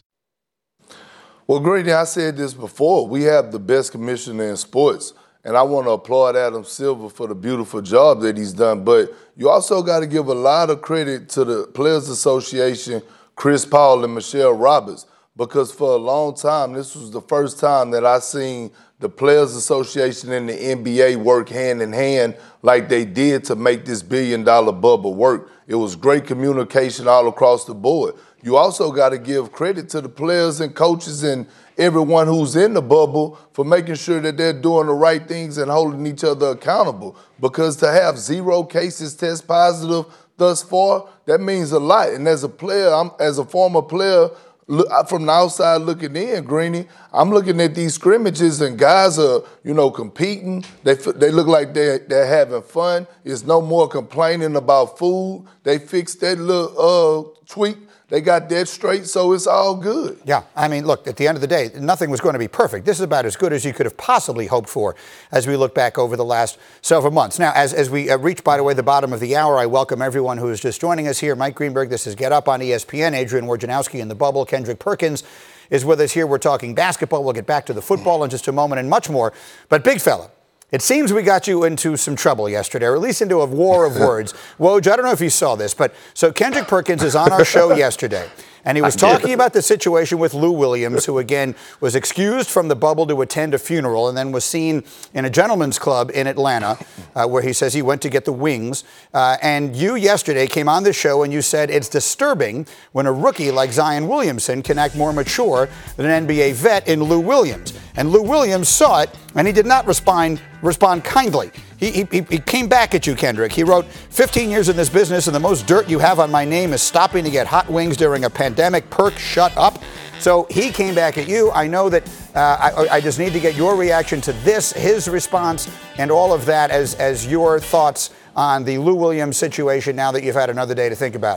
Well, Grady, I said this before. We have the best commissioner in sports, and I want to applaud Adam Silver for the beautiful job that he's done. But you also got to give a lot of credit to the Players Association, Chris Paul and Michelle Roberts, because for a long time, this was the first time that I seen the Players Association and the N B A work hand in hand like they did to make this billion-dollar bubble work. It was great communication all across the board. You also got to give credit to the players and coaches and everyone who's in the bubble for making sure that they're doing the right things and holding each other accountable. Because to have zero cases test positive thus far, that means a lot. And as a player, I'm, as a former player, Look, from the outside looking in, Greeny, I'm looking at these scrimmages and guys are, you know, competing. They they look like they're, they're having fun. There's no more complaining about food. They fixed that little uh, tweak. They got that straight, so it's all good. Yeah, I mean, look, at the end of the day, nothing was going to be perfect. This is about as good as you could have possibly hoped for as we look back over the last several months. Now, as, as we uh, reach, by the way, the bottom of the hour, I welcome everyone who is just joining us here. Mike Greenberg, this is Get Up on E S P N. Adrian Wojnarowski in the bubble. Kendrick Perkins is with us here. We're talking basketball. We'll get back to the football in just a moment and much more. But big fella, it seems we got you into some trouble yesterday, or at least into a war of words. Woj, I don't know if you saw this, but so Kendrick Perkins is on our show yesterday, and he was talking about the situation with Lou Williams, who, again, was excused from the bubble to attend a funeral and then was seen in a gentleman's club in Atlanta, uh, where he says he went to get the wings. Uh, and you yesterday came on the show and you said it's disturbing when a rookie like Zion Williamson can act more mature than an N B A vet in Lou Williams. And Lou Williams saw it, and he did not respond respond kindly. He, he, he came back at you, Kendrick. He wrote, fifteen years in this business, and the most dirt you have on my name is stopping to get hot wings during a pandemic. Perk, shut up. So he came back at you. I know that uh, I, I just need to get your reaction to this, his response, and all of that as, as your thoughts on the Lou Williams situation now that you've had another day to think about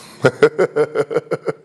it.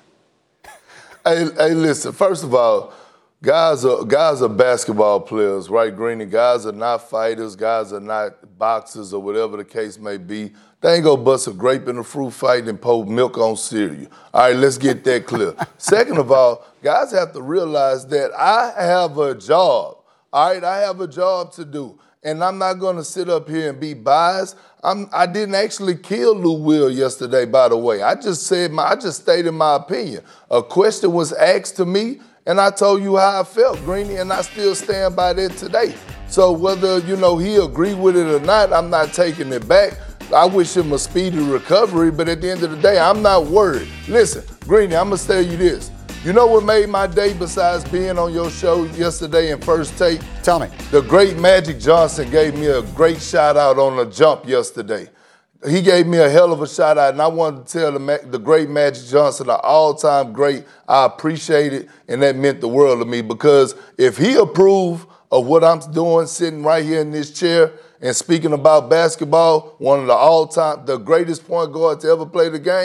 hey, hey, listen, first of all, Guys are guys are basketball players, right, Greeny? Guys are not fighters. Guys are not boxers or whatever the case may be. They ain't gonna bust a grape in a fruit fight and pour milk on cereal. All right, let's get that clear. Second of all, guys have to realize that I have a job. All right, I have a job to do. And I'm not going to sit up here and be biased. I'm, I didn't actually kill Lou Will yesterday, by the way. I just said my, I just stated my opinion. A question was asked to me, and I told you how I felt, Greeny, and I still stand by that today. So whether, you know, he agreed with it or not, I'm not taking it back. I wish him a speedy recovery, but at the end of the day, I'm not worried. Listen, Greeny, I'm going to tell you this. You know what made my day besides being on your show yesterday in First Take? Tell me. The great Magic Johnson gave me a great shout out on the jump yesterday. He gave me a hell of a shout out, and I wanted to tell the, the great Magic Johnson, an all-time great, I appreciate it, and that meant the world to me, because if he approved of what I'm doing, sitting right here in this chair and speaking about basketball, one of the all-time, the greatest point guard to ever play the game,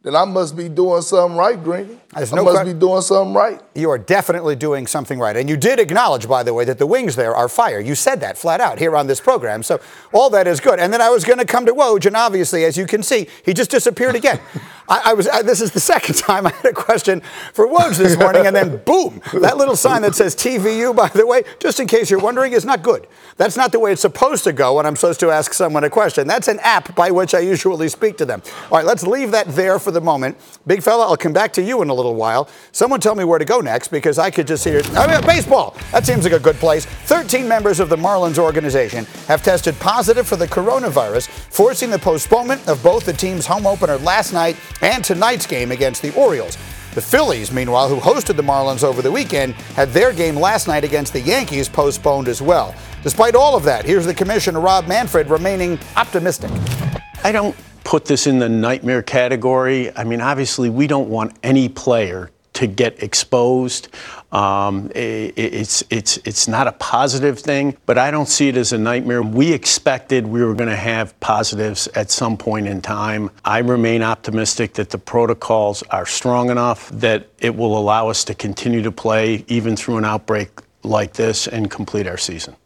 then I must be doing something right, Greeny. There's I no must que- be doing something right. You are definitely doing something right. And you did acknowledge, by the way, that the wings there are fire. You said that flat out here on this program. So all that is good. And then I was going to come to Woj, and obviously, as you can see, he just disappeared again. I, I was. I, this is the second time I had a question for Woj this morning, and then boom, that little sign that says T V U, by the way, just in case you're wondering, is not good. That's not the way it's supposed to go when I'm supposed to ask someone a question. That's an app by which I usually speak to them. All right, let's leave that there for the moment. Big fella, I'll come back to you in a little while. Someone tell me where to go next, because I could just hear, I mean, baseball. That seems like a good place. thirteen members of the Marlins organization have tested positive for the coronavirus, forcing the postponement of both the team's home opener last night and tonight's game against the Orioles. The Phillies, meanwhile, who hosted the Marlins over the weekend, had their game last night against the Yankees postponed as well. Despite all of that, here's the commissioner, Rob Manfred, remaining optimistic. I don't put this in the nightmare category. I mean, obviously, we don't want any player to get exposed. Um, it, it's it's it's not a positive thing, but I don't see it as a nightmare. We expected we were going to have positives at some point in time. I remain optimistic that the protocols are strong enough that it will allow us to continue to play even through an outbreak like this and complete our season.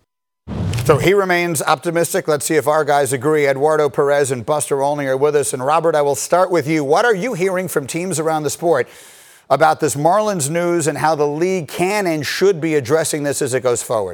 So he remains optimistic. Let's see if our guys agree. Eduardo Perez and Buster Olney are with us. And Robert, I will start with you. What are you hearing from teams around the sport about this Marlins news and how the league can and should be addressing this as it goes forward?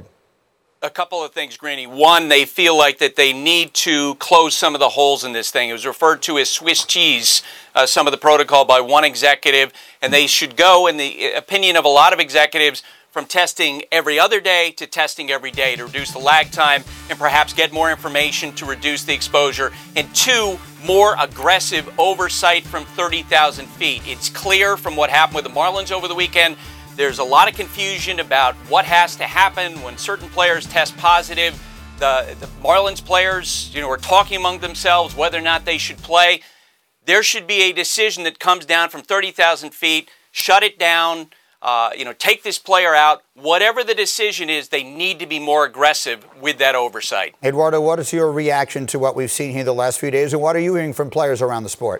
A couple of things, Greeny. One, they feel like that they need to close some of the holes in this thing. It was referred to as Swiss cheese, uh, some of the protocol by one executive, and they should go, in the opinion of a lot of executives, from testing every other day to testing every day to reduce the lag time and perhaps get more information to reduce the exposure. And two, more aggressive oversight from thirty thousand feet. It's clear from what happened with the Marlins over the weekend, there's a lot of confusion about what has to happen when certain players test positive. The, the Marlins players, you know, are talking among themselves whether or not they should play. There should be a decision that comes down from thirty thousand feet, shut it down, Uh, you know, take this player out. Whatever the decision is, they need to be more aggressive with that oversight. Eduardo, what is your reaction to what we've seen here the last few days, and what are you hearing from players around the sport?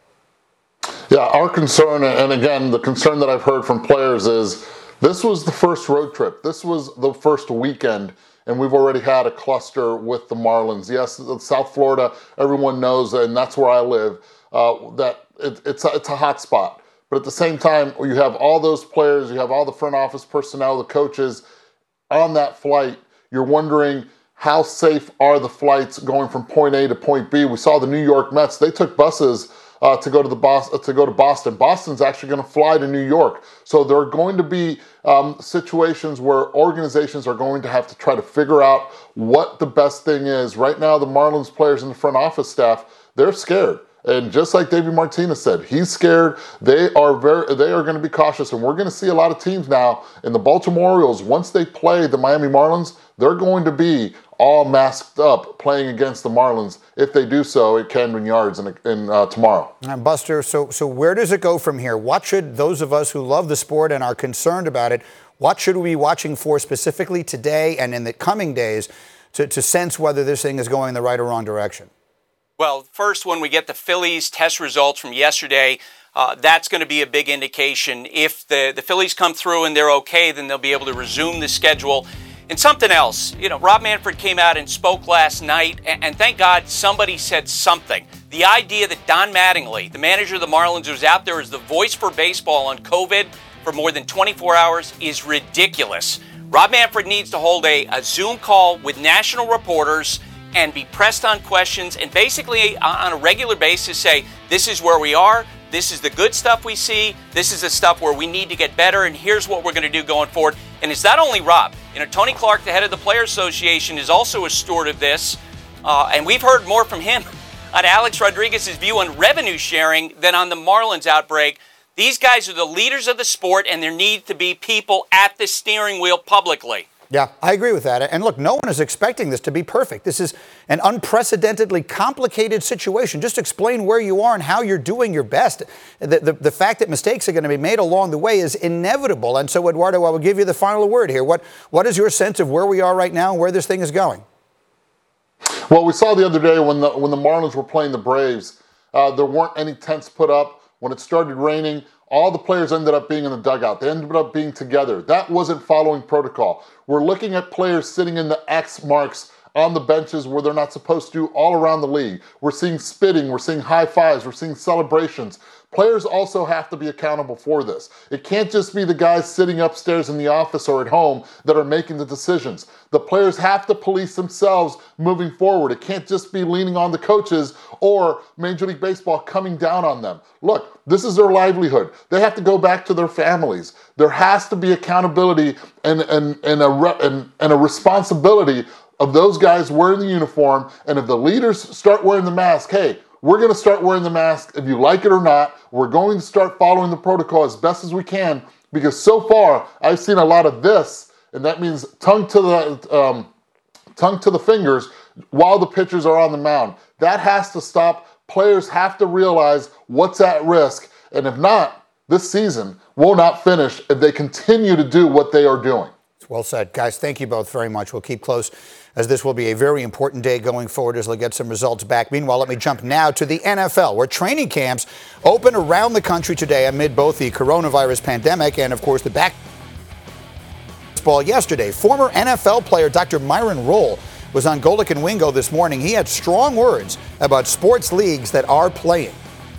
Yeah, our concern, and again, the concern that I've heard from players is this was the first road trip. This was the first weekend, and we've already had a cluster with the Marlins. Yes, South Florida, everyone knows, and that's where I live, uh, that it, it's, a, it's a hot spot. But at the same time, you have all those players, you have all the front office personnel, the coaches on that flight. You're wondering, how safe are the flights going from point A to point B? We saw the New York Mets. They took buses uh, to go to the Bos- to go to Boston. Boston's actually going to fly to New York. So there are going to be um, situations where organizations are going to have to try to figure out what the best thing is. Right now, the Marlins players and the front office staff, they're scared. And just like David Martinez said, he's scared. They are very, they are going to be cautious, and we're going to see a lot of teams now in the Baltimore Orioles. Once they play the Miami Marlins, they're going to be all masked up playing against the Marlins. If they do so at Camden Yards in, in uh, tomorrow. And Buster, so so where does it go from here? What should those of us who love the sport and are concerned about it, what should we be watching for specifically today and in the coming days to, to sense whether this thing is going in the right or wrong direction? Well, first, when we get the Phillies test results from yesterday, uh, that's going to be a big indication. If the, the Phillies come through and they're okay, then they'll be able to resume the schedule. And something else, you know, Rob Manfred came out and spoke last night, and, and thank God somebody said something. The idea that Don Mattingly, the manager of the Marlins, who's out there as the voice for baseball on COVID for more than twenty-four hours is ridiculous. Rob Manfred needs to hold a, a Zoom call with national reporters and be pressed on questions and basically on a regular basis say, this is where we are, this is the good stuff we see, this is the stuff where we need to get better, and here's what we're going to do going forward. And it's not only Rob. You know, Tony Clark, the head of the Players Association, is also a steward of this, uh, and we've heard more from him on Alex Rodriguez's view on revenue sharing than on the Marlins outbreak. These guys are the leaders of the sport, and there need to be people at the steering wheel publicly. Yeah, I agree with that. And look, no one is expecting this to be perfect. This is an unprecedentedly complicated situation. Just explain where you are and how you're doing your best. The, the, the fact that mistakes are going to be made along the way is inevitable. And so, Eduardo, I will give you the final word here. What, what is your sense of where we are right now and where this thing is going? Well, we saw the other day when the when the Marlins were playing the Braves, uh, there weren't any tents put up. When it started raining, all the players ended up being in the dugout. They ended up being together. That wasn't following protocol. We're looking at players sitting in the X marks on the benches where they're not supposed to all around the league. We're seeing spitting, we're seeing high fives, we're seeing celebrations. Players also have to be accountable for this. It can't just be the guys sitting upstairs in the office or at home that are making the decisions. The players have to police themselves moving forward. It can't just be leaning on the coaches or Major League Baseball coming down on them. Look, this is their livelihood. They have to go back to their families. There has to be accountability and, and, and, a, re- and, and a responsibility of those guys wearing the uniform. And if the leaders start wearing the mask, hey, we're going to start wearing the mask if you like it or not. We're going to start following the protocol as best as we can, because so far I've seen a lot of this, and that means tongue to the um, tongue to the fingers while the pitchers are on the mound. That has to stop. Players have to realize what's at risk, and if not, this season will not finish if they continue to do what they are doing. Well said. Guys, thank you both very much. We'll keep close, as this will be a very important day going forward as they'll get some results back. Meanwhile, let me jump now to the N F L, where training camps open around the country today amid both the coronavirus pandemic and, of course, the back baseball yesterday. Former N F L player Doctor Myron Rolle was on Golic and Wingo this morning. He had strong words about sports leagues that are playing.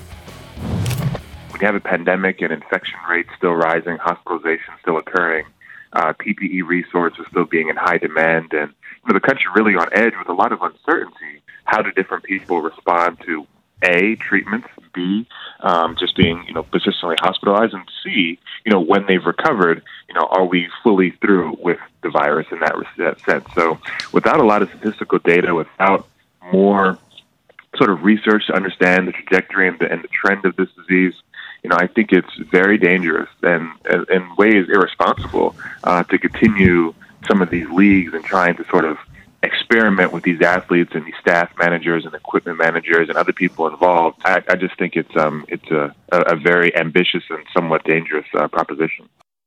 When you have a pandemic and infection rates still rising, hospitalization still occurring, Uh, P P E resources still being in high demand, and you know, the country really on edge with a lot of uncertainty. How do different people respond to A, treatments, B, um, just being you know persistently hospitalized, and C, you know when they've recovered, you know are we fully through with the virus in that, that sense? So, without a lot of statistical data, without more sort of research to understand the trajectory and the, and the trend of this disease, you know, I think it's very dangerous and, and in ways irresponsible uh, to continue some of these leagues and trying to sort of experiment with these athletes and these staff managers and equipment managers and other people involved. I, I just think it's um it's a, a very ambitious and somewhat dangerous uh, proposition.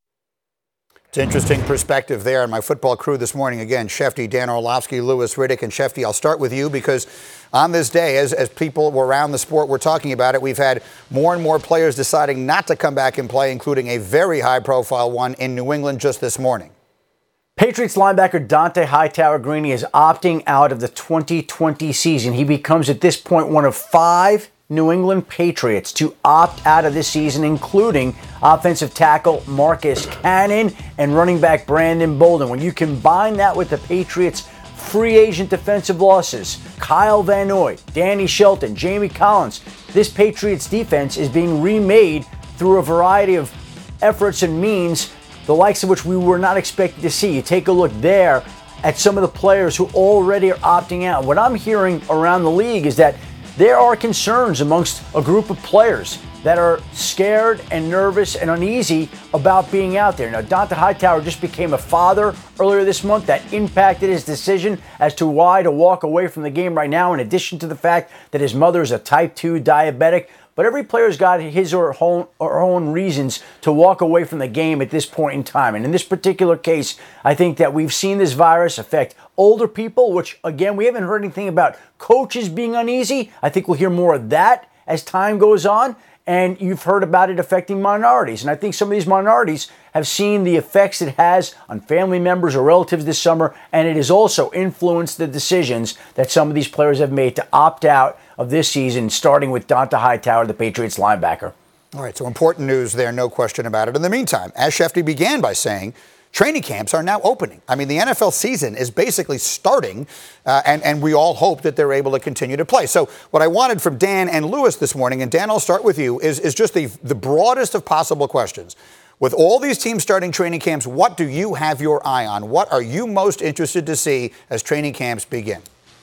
It's interesting perspective there. And my football crew this morning, again, Shefty, Dan Orlovsky, Louis Riddick, and Shefty, I'll start with you because on this day, as, as people around the sport were talking about it, we've had more and more players deciding not to come back and play, including a very high-profile one in New England just this morning. Patriots linebacker Dont'a Hightower Greeny is opting out of the twenty twenty season. He becomes, at this point, one of five New England Patriots to opt out of this season, including offensive tackle Marcus Cannon and running back Brandon Bolden. When you combine that with the Patriots' free agent defensive losses, Kyle Van Noy, Danny Shelton, Jamie Collins, this Patriots defense is being remade through a variety of efforts and means, the likes of which we were not expecting to see. You take a look there at some of the players who already are opting out. What I'm hearing around the league is that there are concerns amongst a group of players that are scared and nervous and uneasy about being out there. Now, Dont'a Hightower just became a father earlier this month. That impacted his decision as to why to walk away from the game right now, in addition to the fact that his mother is a type two diabetic. But every player's got his or her own, or own reasons to walk away from the game at this point in time. And in this particular case, I think that we've seen this virus affect older people, which, again, we haven't heard anything about coaches being uneasy. I think we'll hear more of that as time goes on. And you've heard about it affecting minorities. And I think some of these minorities have seen the effects it has on family members or relatives this summer. And it has also influenced the decisions that some of these players have made to opt out of this season, starting with Dont'a Hightower, the Patriots linebacker. All right, so important news there, no question about it. In the meantime, as Shefty began by saying, training camps are now opening. I mean, the N F L season is basically starting, uh, and, and we all hope that they're able to continue to play. So what I wanted from Dan and Louis this morning, and Dan, I'll start with you, is, is just the, the broadest of possible questions. With all these teams starting training camps, what do you have your eye on? What are you most interested to see as training camps begin?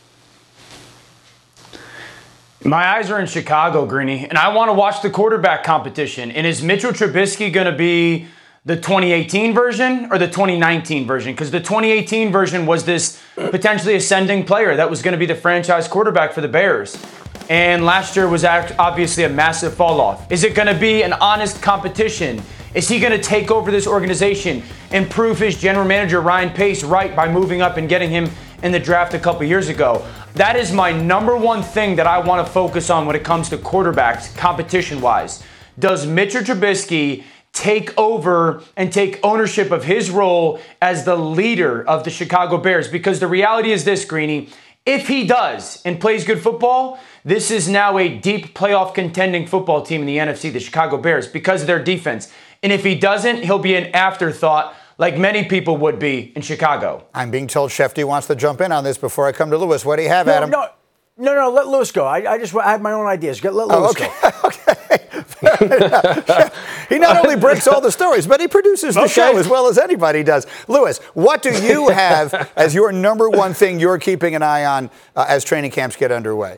My eyes are in Chicago, Greeny, and I want to watch the quarterback competition. And is Mitchell Trubisky going to be the twenty eighteen version or the twenty nineteen version? Because the twenty eighteen version was this potentially ascending player that was going to be the franchise quarterback for the Bears. And last year was obviously a massive fall off. Is it going to be an honest competition? Is he going to take over this organization and prove his general manager, Ryan Pace, right by moving up and getting him in the draft a couple years ago? That is my number one thing that I want to focus on when it comes to quarterbacks, competition-wise. does Mitchell Trubisky take over and take ownership of his role as the leader of the Chicago Bears? Because the reality is this, Greeny, if he does and plays good football, this is now a deep playoff contending football team in the N F C, the Chicago Bears, because of their defense. And if he doesn't, he'll be an afterthought like many people would be in Chicago. I'm being told Shefty wants to jump in on this before I come to Lewis. What do you have, no, Adam? No, no, no, let Lewis go. I, I just I have my own ideas. Get, let Lewis oh, okay. go. He not only breaks all the stories, but he produces the okay. show as well as anybody does. Lewis, what do you have as your number one thing you're keeping an eye on uh, as training camps get underway?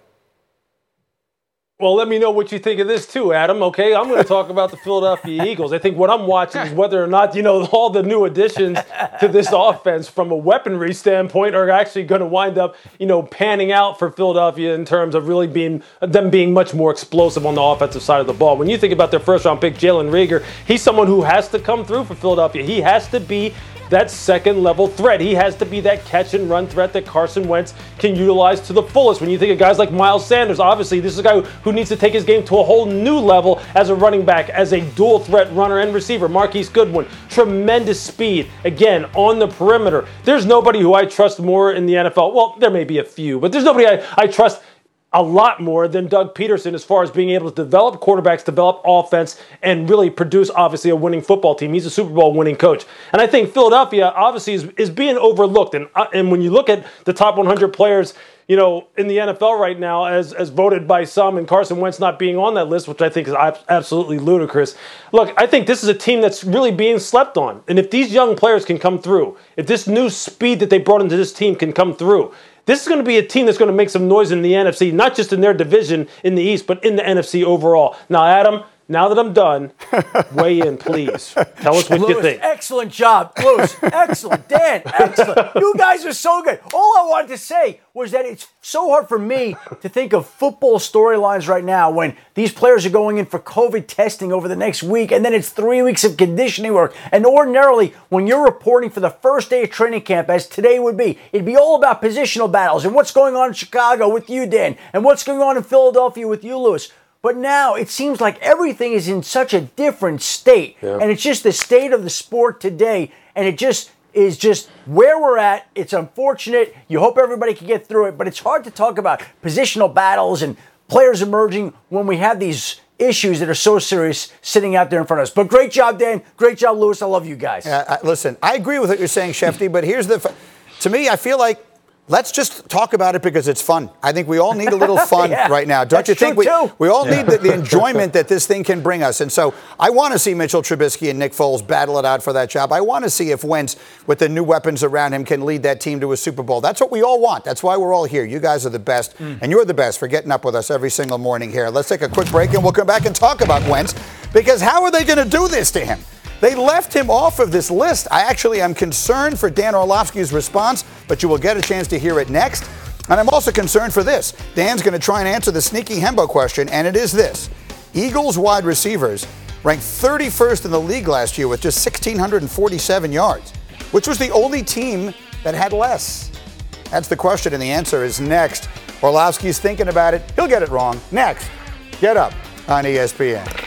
Well, let me know what you think of this too, Adam. Okay, I'm going to talk about the Philadelphia Eagles. I think what I'm watching is whether or not, you know, all the new additions to this offense from a weaponry standpoint are actually going to wind up, you know, panning out for Philadelphia in terms of really being them being much more explosive on the offensive side of the ball. When you think about their first round pick, Jalen Reagor, he's someone who has to come through for Philadelphia. He has to be that second level threat. He has to be that catch and run threat that Carson Wentz can utilize to the fullest. When you think of guys like Miles Sanders, obviously this is a guy who needs to take his game to a whole new level as a running back, as a dual threat runner and receiver. Marquise Goodwin, tremendous speed, again, on the perimeter. There's nobody who I trust more in the N F L. Well, there may be a few, but there's nobody I, I trust a lot more than Doug Peterson as far as being able to develop quarterbacks, develop offense, and really produce, obviously, a winning football team. He's a Super Bowl winning coach. And I think Philadelphia, obviously, is, is being overlooked. And, uh, and when you look at the top one hundred players, you know, in the N F L right now, as, as voted by some, and Carson Wentz not being on that list, which I think is absolutely ludicrous. Look, I think this is a team that's really being slept on. And if these young players can come through, if this new speed that they brought into this team can come through, this is going to be a team that's going to make some noise in the N F C, not just in their division in the East, but in the N F C overall. Now, Adam, now that I'm done, weigh in, please. Tell us what Lewis, you think. Excellent job. Lewis, excellent. Dan, excellent. You guys are so good. All I wanted to say was that it's so hard for me to think of football storylines right now when these players are going in for COVID testing over the next week, and then it's three weeks of conditioning work. And ordinarily, when you're reporting for the first day of training camp, as today would be, it'd be all about positional battles and what's going on in Chicago with you, Dan, and what's going on in Philadelphia with you, Lewis. But now it seems like everything is in such a different state. Yeah. And it's just the state of the sport today. And it just is just where we're at. It's unfortunate. You hope everybody can get through it. But it's hard to talk about positional battles and players emerging when we have these issues that are so serious sitting out there in front of us. But great job, Dan. Great job, Lewis. I love you guys. Uh, uh, listen, I agree with what you're saying, Shefty. But here's the, f- to me, I feel like let's just talk about it because it's fun. I think we all need a little fun yeah, right now. Don't you think? We, we all yeah. need the, the enjoyment that this thing can bring us. And so I want to see Mitchell Trubisky and Nick Foles battle it out for that job. I want to see if Wentz, with the new weapons around him, can lead that team to a Super Bowl. That's what we all want. That's why we're all here. You guys are the best, mm. and you're the best for getting up with us every single morning here. Let's take a quick break, and we'll come back and talk about Wentz, because how are they going to do this to him? They left him off of this list. I actually am concerned for Dan Orlovsky's response, but you will get a chance to hear it next. And I'm also concerned for this. Dan's going to try and answer the sneaky Hembo question, and it is this. Eagles wide receivers ranked thirty-first in the league last year with just one thousand six hundred forty-seven yards, which was the only team that had less. That's the question, and the answer is next. Orlovsky's thinking about it. He'll get it wrong. Next, Get Up on E S P N.